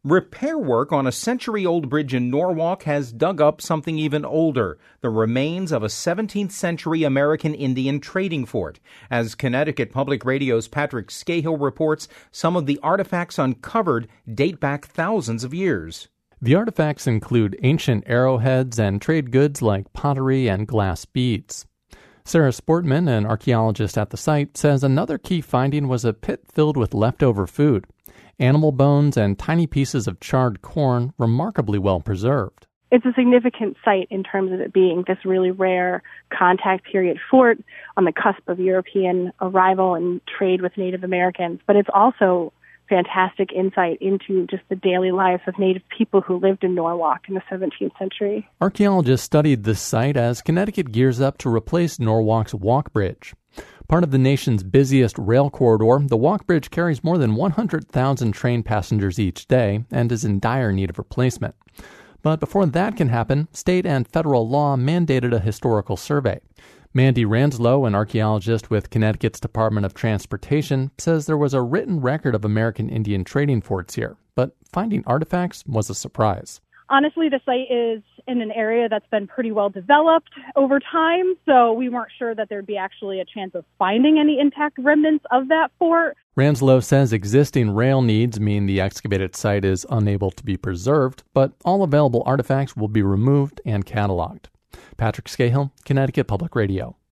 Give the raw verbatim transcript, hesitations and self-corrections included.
Repair work on a century-old bridge in Norwalk has dug up something even older, the remains of a seventeenth century American Indian trading fort. As Connecticut Public Radio's Patrick Scahill reports, some of the artifacts uncovered date back thousands of years. The artifacts include ancient arrowheads and trade goods like pottery and glass beads. Sarah Sportman, an archaeologist at the site, says another key finding was a pit filled with leftover food. Animal bones and tiny pieces of charred corn, remarkably well preserved. It's a significant site in terms of it being this really rare contact period fort on the cusp of European arrival and trade with Native Americans, but it's also fantastic insight into just the daily lives of Native people who lived in Norwalk in the seventeenth century. Archaeologists studied this site as Connecticut gears up to replace Norwalk's Walk Bridge. Part of the nation's busiest rail corridor, the Walk Bridge carries more than one hundred thousand train passengers each day and is in dire need of replacement. But before that can happen, state and federal law mandated a historical survey. Mandy Ranslow, an archaeologist with Connecticut's Department of Transportation, says there was a written record of American Indian trading forts here, but finding artifacts was a surprise. Honestly, the site is in an area that's been pretty well developed over time, so we weren't sure that there'd be actually a chance of finding any intact remnants of that fort. Ranslow says existing rail needs mean the excavated site is unable to be preserved, but all available artifacts will be removed and cataloged. Patrick Scahill, Connecticut Public Radio.